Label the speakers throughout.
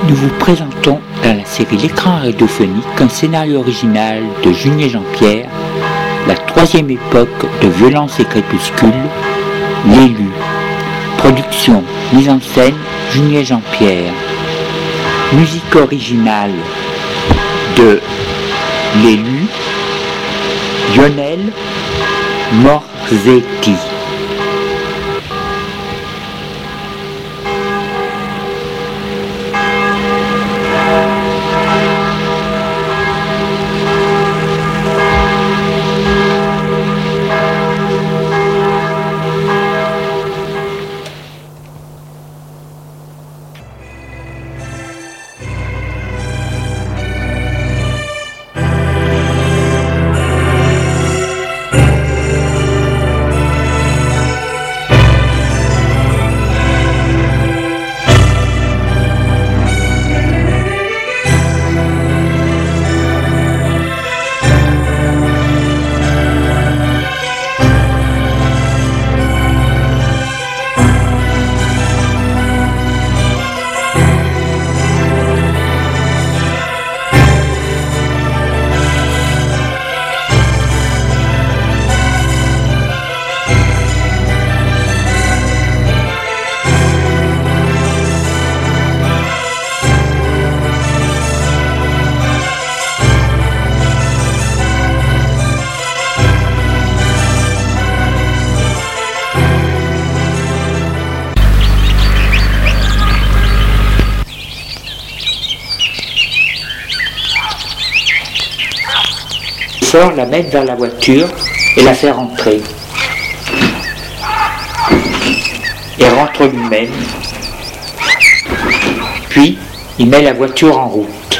Speaker 1: Nous vous présentons dans la série L'écran radiophonique un scénario original de Junier Jean-Pierre, la troisième époque de Violence et Crépuscule, L'élu. Production, mise en scène, Junier Jean-Pierre. Musique originale de L'élu, Lionel Morzetti. La mettre vers la voiture et la faire entrer. Il rentre lui-même. Puis, il met la voiture en route.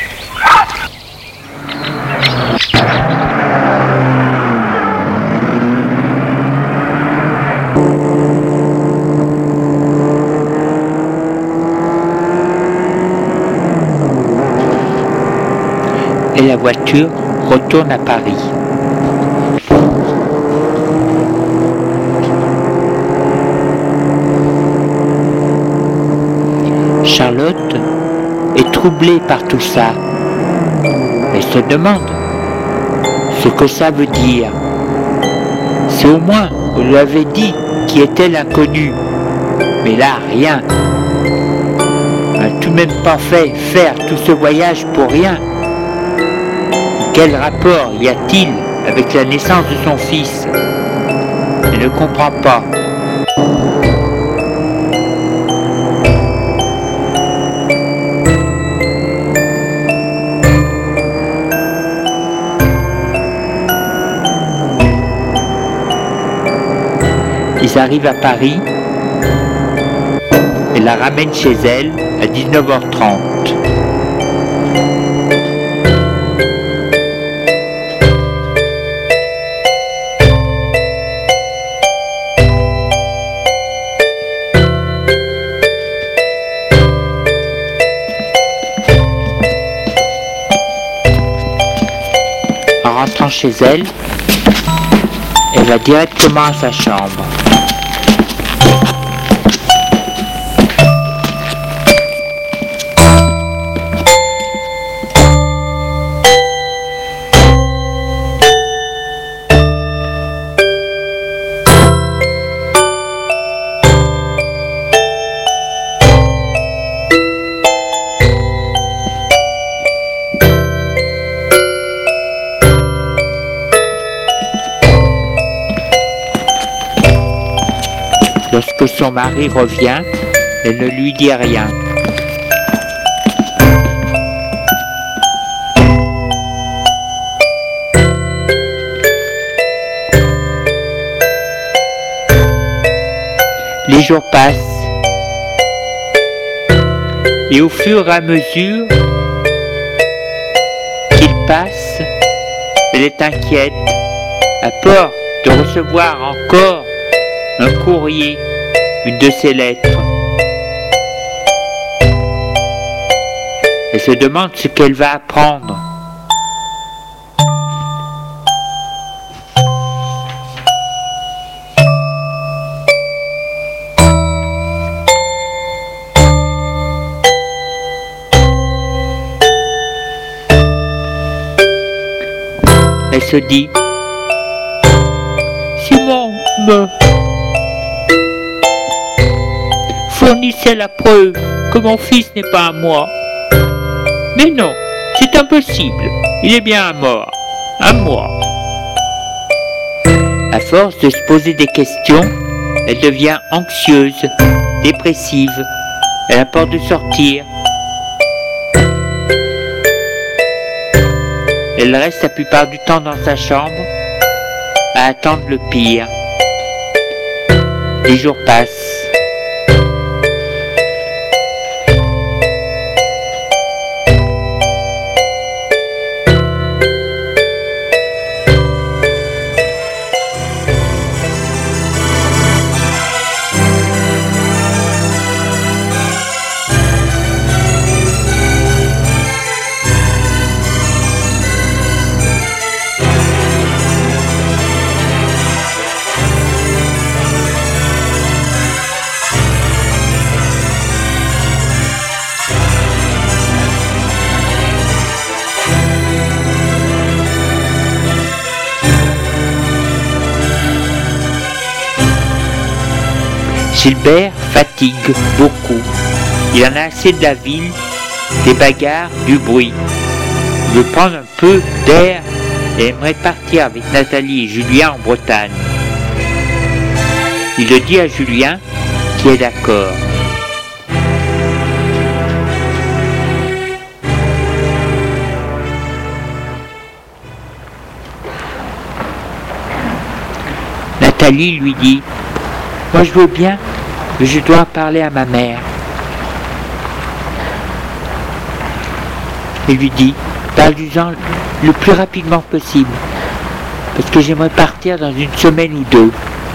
Speaker 1: Et la voiture retourne à Paris. Charlotte est troublée par tout ça. Elle se demande ce que ça veut dire. Si au moins on lui avait dit qui était l'inconnu. Mais là, rien. On n'a tout de même pas fait faire tout ce voyage pour rien. Quel rapport y a-t-il avec la naissance de son fils? Elle ne comprend pas. Ils arrivent à Paris et la ramènent chez elle à 19h30. Rentrant chez elle, elle va directement à sa chambre. Lorsque son mari revient, elle ne lui dit rien. Les jours passent, et au fur et à mesure qu'ils passent, elle est inquiète, à peur de recevoir encore un courrier, une de ses lettres. Elle se demande ce qu'elle va apprendre. se dit: Simon me fournissait la preuve que mon fils n'est pas à moi. Mais non, c'est impossible, il est bien à moi. À force de se poser des questions, elle devient anxieuse, dépressive, elle a peur de sortir. Elle reste la plupart du temps dans sa chambre, à attendre le pire. Les jours passent. Gilbert fatigue beaucoup. Il en a assez de la ville, des bagarres, du bruit. Il veut prendre un peu d'air et aimerait partir avec Nathalie et Julien en Bretagne. Il le dit à Julien, qui est d'accord. Nathalie lui dit: Moi je veux bien, mais je dois parler à ma mère. Il lui dit: Parle-lui-en le plus rapidement possible, parce que j'aimerais partir dans une semaine ou deux.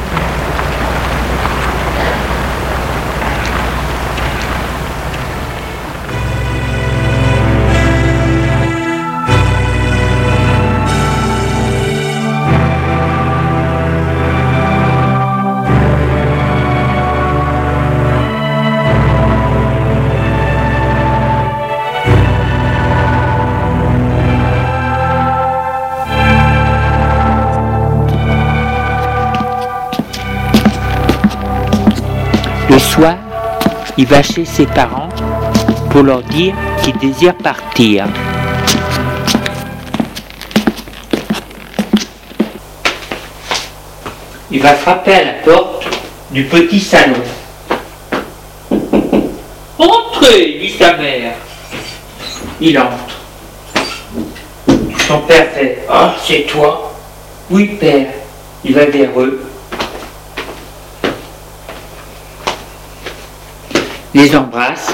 Speaker 1: Le soir, il va chez ses parents pour leur dire qu'il désire partir. Il va frapper à la porte du petit salon. « Entrez !» dit sa mère. Il entre. Son père fait: « Ah, c'est toi ?» ?»« Oui, père. » Il va vers eux. Les embrasse.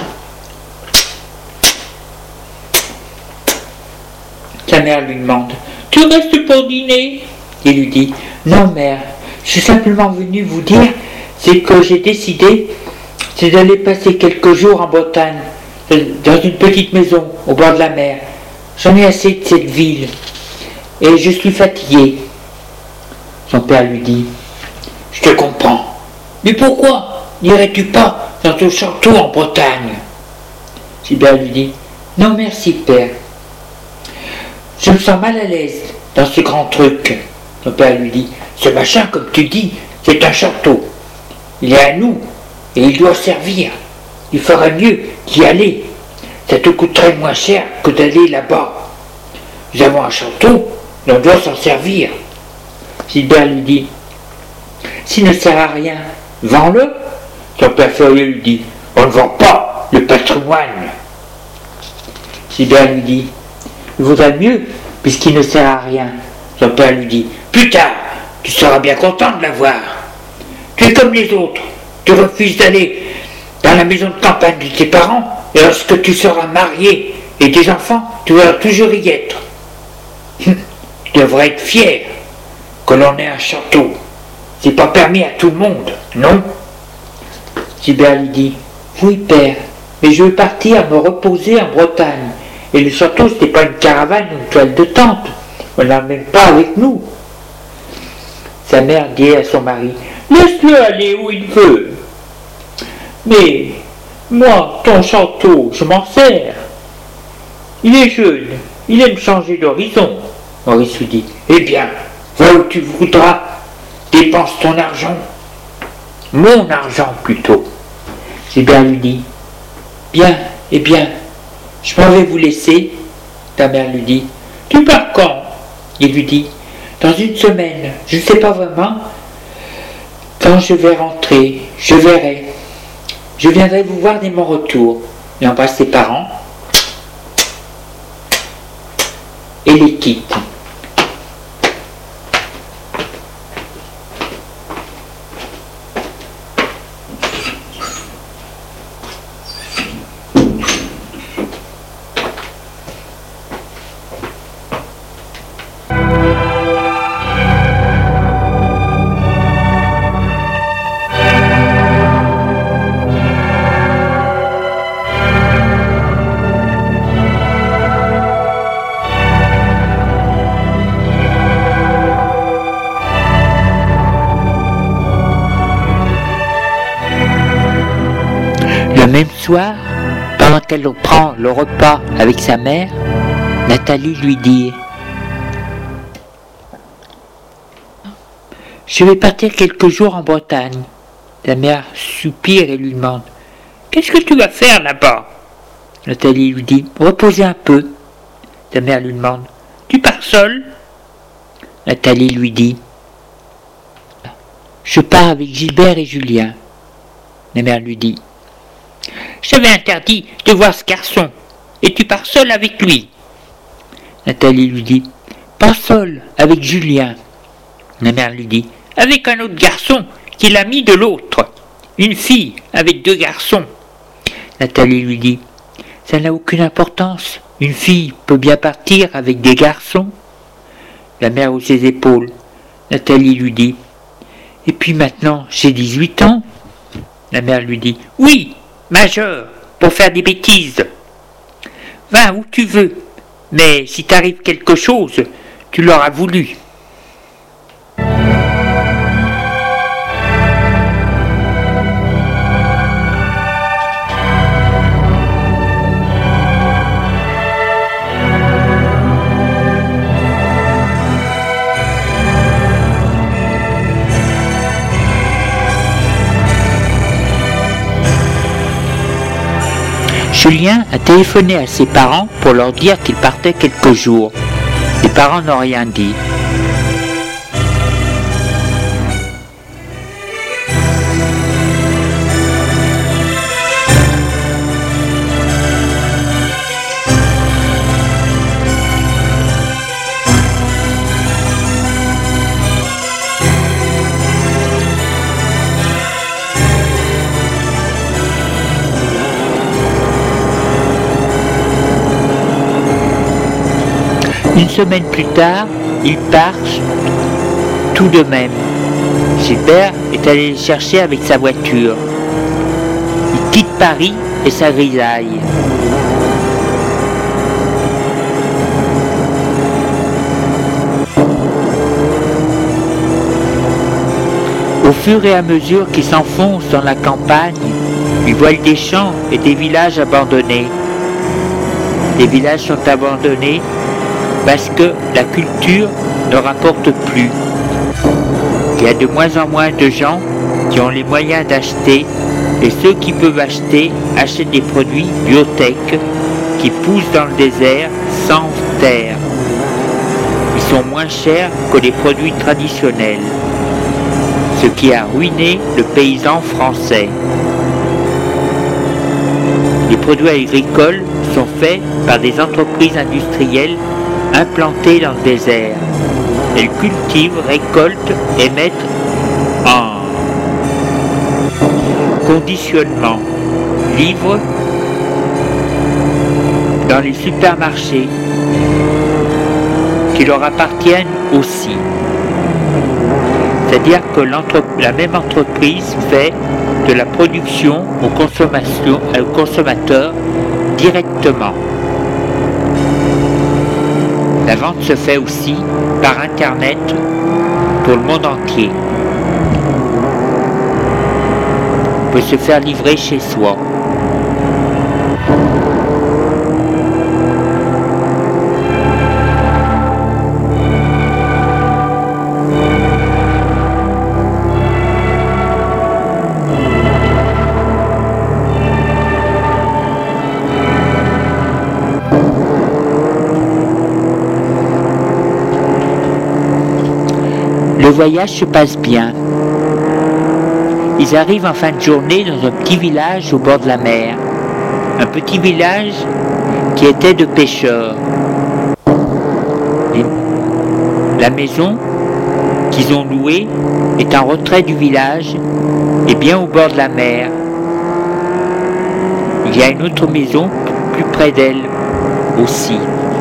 Speaker 1: Sa mère lui demande: « Tu restes pour dîner ?» Il lui dit: « Non, mère, je suis simplement venu vous dire, c'est que j'ai décidé, c'est d'aller passer quelques jours en Bretagne, dans une petite maison au bord de la mer. J'en ai assez de cette ville et je suis fatigué. » Son père lui dit: « Je te comprends. Mais pourquoi n'irais-tu pas dans ton château en Bretagne ?» Gilbert lui dit: « Non merci, père. Je me sens mal à l'aise dans ce grand truc. » Son père lui dit: « Ce machin, comme tu dis, c'est un château. Il est à nous et il doit servir. Il ferait mieux d'y aller. Ça te coûterait moins cher que d'aller là-bas. Nous avons un château et on doit s'en servir. » Gilbert lui dit: « S'il ne sert à rien, vends-le. » Son père furieux lui dit: « On ne vend pas le patrimoine. » Gilbert lui dit: « Il vaudrait mieux, puisqu'il ne sert à rien. » Son père lui dit: « Plus tard, tu seras bien content de l'avoir. Tu es comme les autres, tu refuses d'aller dans la maison de campagne de tes parents, et lorsque tu seras marié et des enfants, tu vas toujours y être. Tu devrais être fier que l'on ait un château. C'est pas permis à tout le monde, non ?» Gilbert lui dit: « Oui, père, mais je veux partir me reposer en Bretagne. Et le château, ce n'est pas une caravane ou une toile de tente. On ne l'emmène pas avec nous. » Sa mère dit à son mari: « Laisse-le aller où il veut. Mais moi, ton château, je m'en sers. Il est jeune, il aime changer d'horizon. Maurice lui dit, eh bien, va où tu voudras, dépense ton argent. Mon argent plutôt. Gilbert lui dit, bien, eh bien, je m'en vais vous laisser. Ta mère lui dit, tu pars quand? Il lui dit, dans une semaine, je ne sais pas vraiment. Quand je vais rentrer, je verrai. Je viendrai vous voir dès mon retour. Il embrasse ses parents et les quitte. Le même soir, pendant qu'elle prend le repas avec sa mère, Nathalie lui dit « Je vais partir quelques jours en Bretagne. » La mère soupire et lui demande « Qu'est-ce que tu vas faire là-bas ?» Nathalie lui dit « Reposer un peu. » Sa mère lui demande « Tu pars seule ?» Nathalie lui dit « Je pars avec Gilbert et Julien. » La mère lui dit « Je t'avais interdit de voir ce garçon, et tu pars seule avec lui. » Nathalie lui dit « Pas seule, avec Julien. » La mère lui dit « Avec un autre garçon qui est l'ami de l'autre, une fille avec deux garçons. » Nathalie lui dit « Ça n'a aucune importance, une fille peut bien partir avec des garçons. » La mère hausse ses épaules. Nathalie lui dit « Et puis maintenant, j'ai 18 ans. » La mère lui dit « Oui, majeur, pour faire des bêtises. Va où tu veux, mais si t'arrive quelque chose, tu l'auras voulu. » Julien a téléphoné à ses parents pour leur dire qu'il partait quelques jours. Les parents n'ont rien dit. Une semaine plus tard, ils partent tout de même. Gilbert est allé les chercher avec sa voiture. Il quitte Paris et sa grisaille. Au fur et à mesure qu'ils s'enfoncent dans la campagne, ils voient des champs et des villages abandonnés. Les villages sont abandonnés parce que la culture ne rapporte plus. Il y a de moins en moins de gens qui ont les moyens d'acheter, et ceux qui peuvent acheter achètent des produits biotech qui poussent dans le désert sans terre. Ils sont moins chers que les produits traditionnels, ce qui a ruiné le paysan français. Les produits agricoles sont faits par des entreprises industrielles implantées dans le désert. Elles cultivent, récoltent et mettent en conditionnement, livrent dans les supermarchés qui leur appartiennent aussi. C'est-à-dire que la même entreprise fait de la production aux consommateurs directement. La vente se fait aussi par Internet pour le monde entier. On peut se faire livrer chez soi. voyage se passe bien. Ils arrivent en fin de journée dans un petit village au bord de la mer. Un petit village qui était de pêcheurs. La maison qu'ils ont louée est en retrait du village et bien au bord de la mer. Il y a une autre maison plus près d'elle aussi.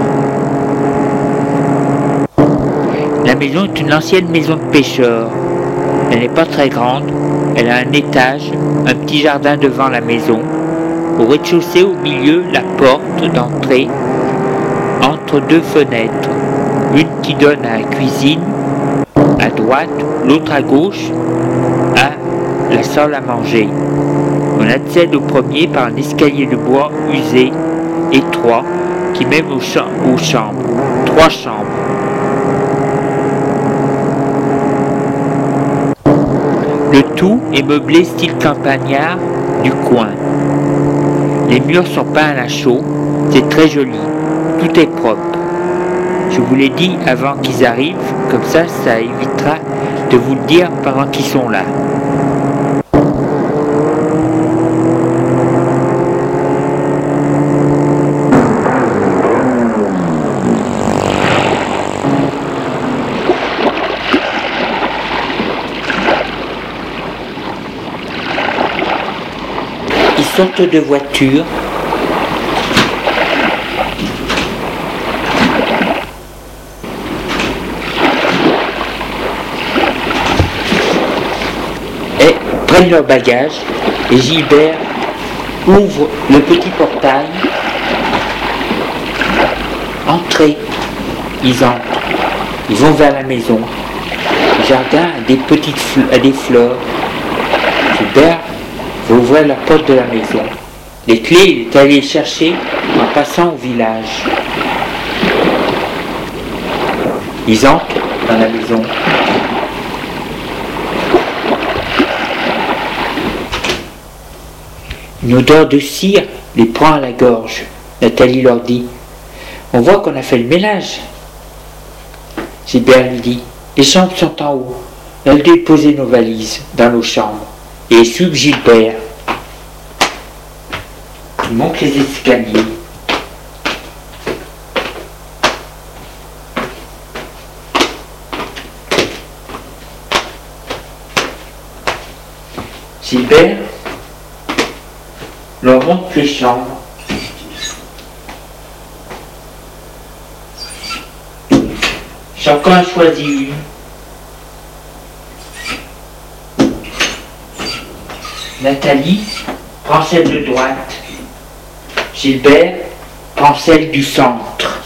Speaker 1: La maison est une ancienne maison de pêcheurs. Elle n'est pas très grande. Elle a un étage, un petit jardin devant la maison. Au rez-de-chaussée, au milieu, la porte d'entrée entre deux fenêtres. Une qui donne à la cuisine à droite, l'autre à gauche à la salle à manger. On accède au premier par un escalier de bois usé, étroit, qui mène aux chambres. 3 chambres. Le tout est meublé style campagnard du coin. Les murs sont peints à la chaux, c'est très joli, tout est propre. Je vous l'ai dit avant qu'ils arrivent, comme ça évitera de vous le dire pendant qu'ils sont là. Ils sortent de voiture. Et prennent leur bagage et Gilbert ouvre le petit portail. Entrez. Ils entrent. Ils vont vers la maison. Le jardin a des fleurs. Gilbert va ouvrir la porte de la maison. Les clés, il est allé les chercher en passant au village. Ils entrent dans la maison. Une odeur de cire les prend à la gorge. Nathalie leur dit: on voit qu'on a fait le ménage. Gilbert lui dit: les chambres sont en haut. On a déposé nos valises dans nos chambres. Et suivent Gilbert. Il monte les escaliers. Gilbert leur montre les chambres. Chacun a choisi une. Nathalie prend celle de droite. Gilbert prend celle du centre.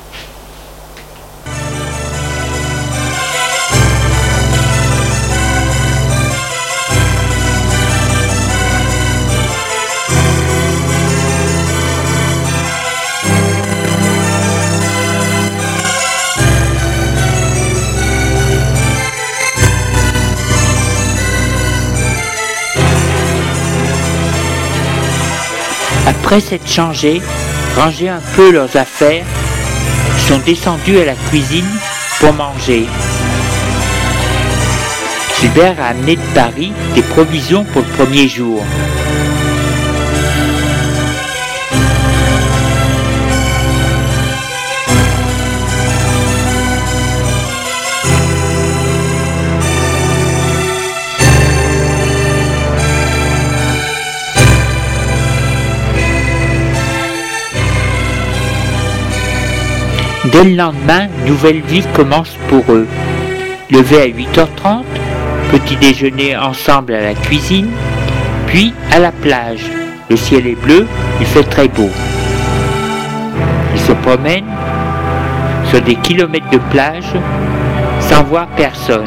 Speaker 1: Après s'être changés, rangé un peu leurs affaires, ils sont descendus à la cuisine pour manger. Gilbert a amené de Paris des provisions pour le premier jour. Dès le lendemain, nouvelle vie commence pour eux. Levé à 8h30, petit déjeuner ensemble à la cuisine, puis à la plage. Le ciel est bleu, il fait très beau. Ils se promènent sur des kilomètres de plage sans voir personne.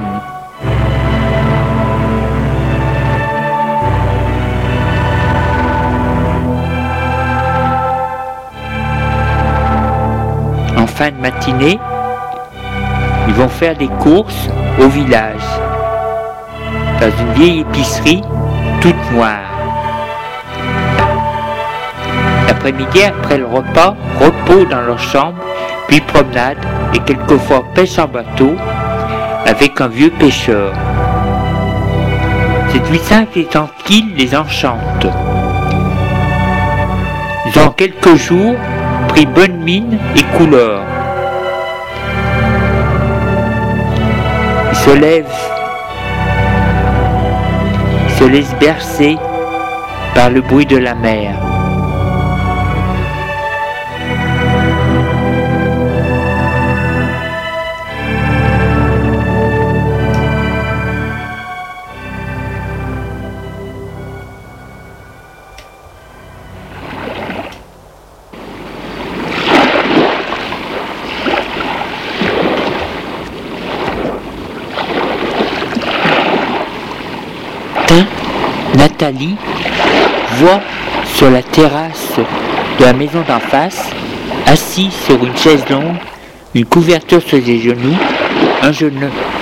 Speaker 1: En fin de matinée, ils vont faire des courses au village, dans une vieille épicerie toute noire. L'après-midi, après le repas, repos dans leur chambre, puis promenade et quelquefois pêche en bateau avec un vieux pêcheur. Cette vie simple et tranquille les enchante. Ils ont en quelques jours pris bonne mine et couleur. Ils se lèvent, se laissent bercer par le bruit de la mer. Nathalie voit sur la terrasse de la maison d'en face, assis sur une chaise longue, une couverture sur les genoux, un jeune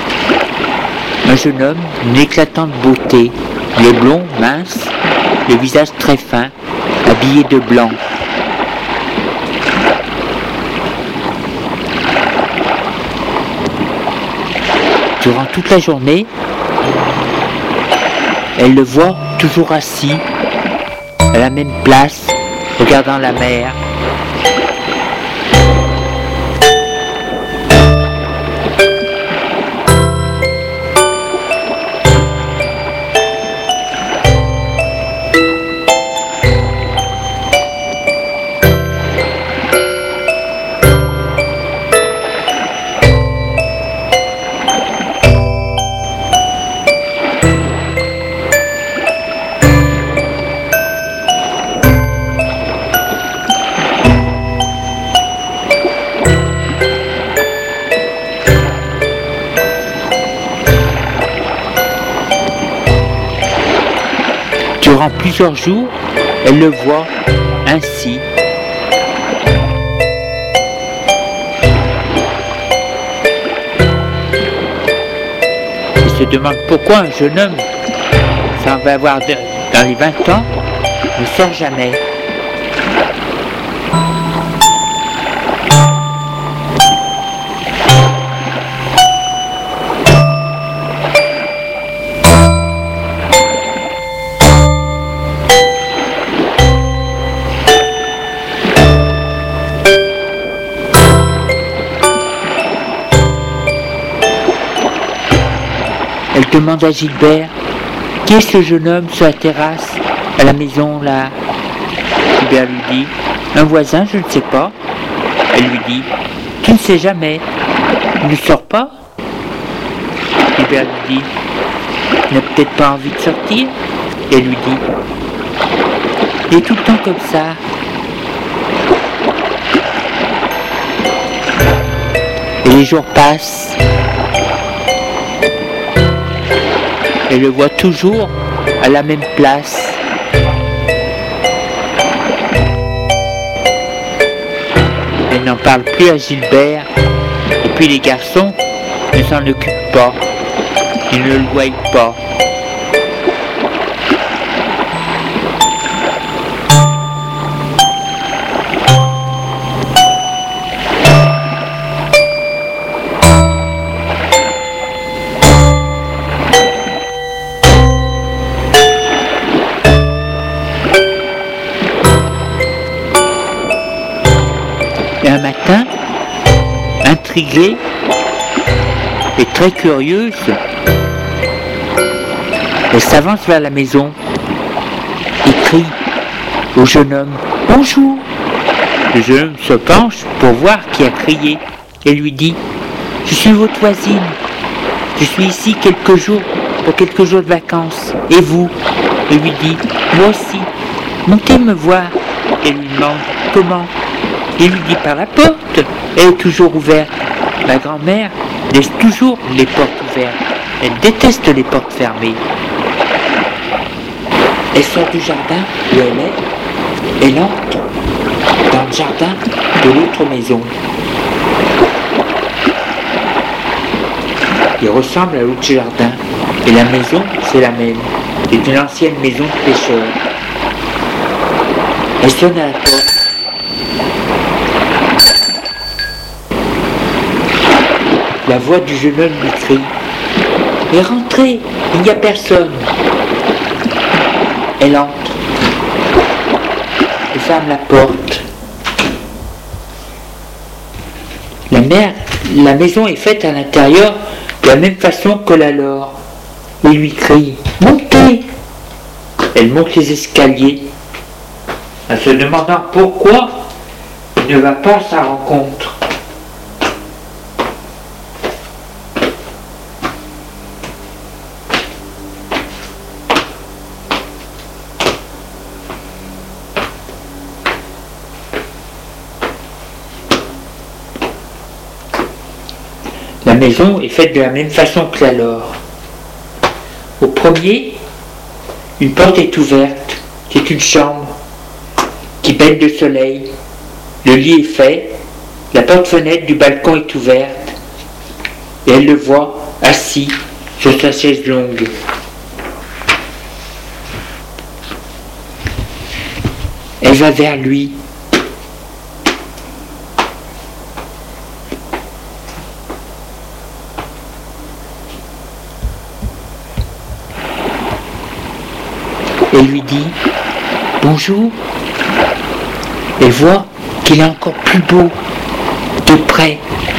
Speaker 1: homme d'une éclatante beauté, les blonds, mince, le visage très fin, habillé de blanc. Durant toute la journée, elle le voit toujours assis, à la même place, regardant la mer. Durant plusieurs jours, elle le voit ainsi. Elle se demande pourquoi un jeune homme, ça va avoir dans les 20 ans, ne sort jamais. Elle demande à Gilbert, qui est ce jeune homme sur la terrasse, à la maison là? Gilbert lui dit, un voisin, je ne sais pas. Elle lui dit, tu ne sais jamais, il ne sort pas? Gilbert lui dit, il n'a peut-être pas envie de sortir? Et elle lui dit, il est tout le temps comme ça. Et les jours passent. Elle le voit toujours à la même place. Elle n'en parle plus à Gilbert. Et puis les garçons ne s'en occupent pas. Ils ne le voient pas. Et un matin, intriguée et très curieuse, elle s'avance vers la maison et crie au jeune homme « Bonjour !» Le jeune homme se penche pour voir qui a crié et lui dit « Je suis votre voisine, je suis ici pour quelques jours de vacances. Et vous ?» Elle lui dit « Moi aussi, montez me voir. » Elle lui demande « Comment ?» Il lui dit par la porte, elle est toujours ouverte. La grand-mère laisse toujours les portes ouvertes. Elle déteste les portes fermées. Elle sort du jardin où elle est. Elle entre dans le jardin de l'autre maison. Il ressemble à l'autre jardin. Et la maison, c'est la même. C'est une ancienne maison de pêcheurs. Elle sonne à la porte. La la voix du jeune homme lui crie « Et rentrez, il n'y a personne !» Elle entre et ferme la porte. La maison est faite à l'intérieur de la même façon que la leur. Il lui crie « Montez !» Elle monte les escaliers, en se demandant pourquoi il ne va pas à sa rencontre. La maison est faite de la même façon que la leur. Au premier, une porte est ouverte, c'est une chambre qui baigne de soleil. Le lit est fait, la porte-fenêtre du balcon est ouverte et elle le voit assis sur sa chaise longue. Elle va vers lui. Elle lui dit « Bonjour ». Elle voit qu'il est encore plus beau de près.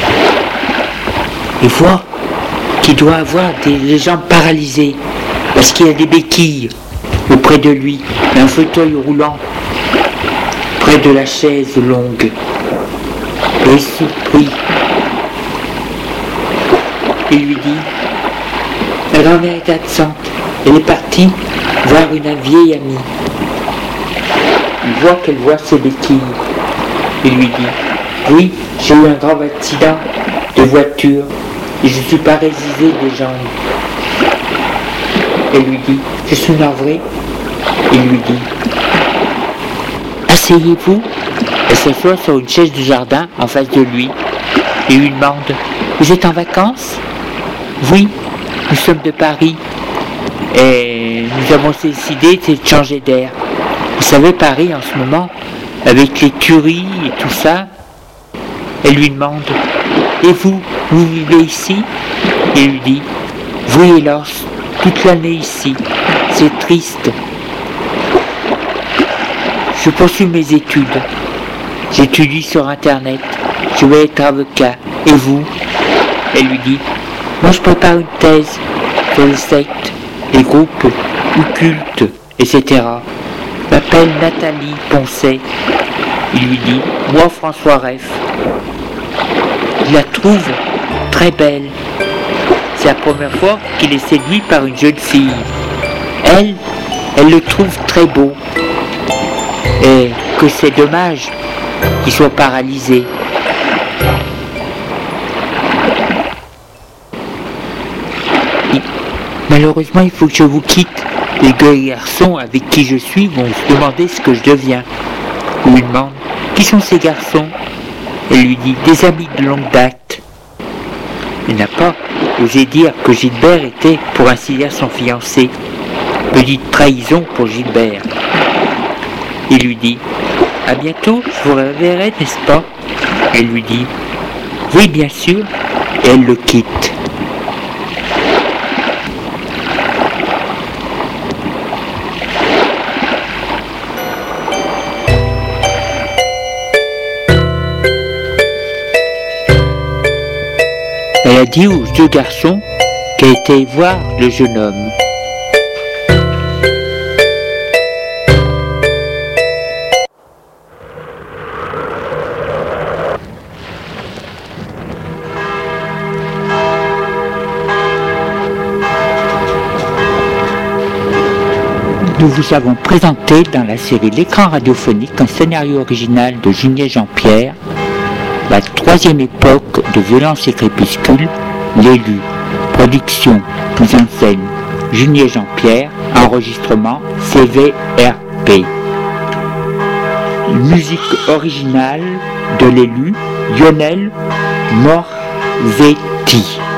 Speaker 1: Elle voit qu'il doit avoir les jambes paralysées parce qu'il y a des béquilles auprès de lui, un fauteuil roulant près de la chaise longue. Et il surpris. Il lui dit « La grand-mère est absente, elle est partie voir une vieille amie. » Il voit qu'elle voit ses béquilles. Il lui dit « Oui, j'ai eu un grave accident de voiture et je suis paralysé des jambes. » Elle lui dit « Je suis navré. » Il lui dit « Asseyez-vous » Elle s'assoit sur une chaise du jardin en face de lui et lui demande « Vous êtes en vacances ?»« Oui, nous sommes de Paris et nous avons décidé de changer d'air. Vous savez, Paris en ce moment, avec les tueries et tout ça. » Elle lui demande « Et vous, vous vivez ici ?» Il lui dit « Oui, hélas, toute l'année ici, c'est triste. Je poursuis mes études. J'étudie sur Internet. Je vais être avocat. Et vous ?» Elle lui dit « Moi, je prépare une thèse sur les sectes, les groupes occultes, etc. Je m'appelle Nathalie Poncet. » Il lui dit « Moi, François Reff. » Il la trouve très belle. C'est la première fois qu'il est séduit par une jeune fille. Elle le trouve très beau. Et que c'est dommage qu'il soit paralysé. Malheureusement, il faut que je vous quitte. Les garçons avec qui je suis vont se demander ce que je deviens. Il lui demande « Qui sont ces garçons ?» Elle lui dit « Des amis de longue date. » Il n'a pas osé dire que Gilbert était pour ainsi dire son fiancé. Petite trahison pour Gilbert. Il lui dit « À bientôt, je vous reverrai, n'est-ce pas ?» Elle lui dit « Oui, bien sûr. » Et elle le quitte. Elle a dit aux deux garçons qu'elle était voir le jeune homme. Nous vous avons présenté dans la série L'écran radiophonique un scénario original de Junier Jean-Pierre, la troisième époque de Violence et Crépuscule, L'élu, production, mise en scène, Junier Jean-Pierre, enregistrement CVRP. Musique originale de L'élu, Lionel Morzetti.